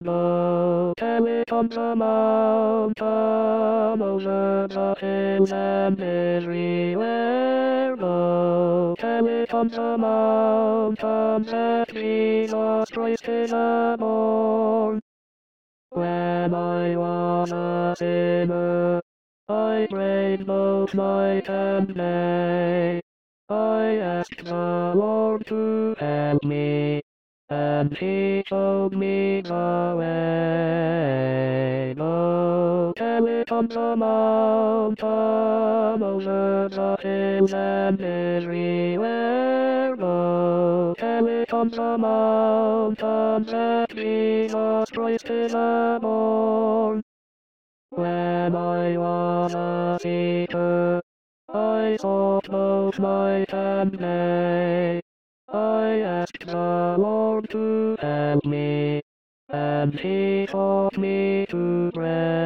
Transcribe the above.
Go, can we come to mountain over the hills and everywhere? Go, can we come to mountain that Jesus Christ is born? When I was a sinner, I prayed both night and day. I asked the Lord to help me, and He showed me the way. No telecom the mountain over the hills and everywhere. No telecom the mountain that Jesus Christ is born. When I was a seeker, I sought both night and day. I asked the Lord to help me, and He taught me to pray.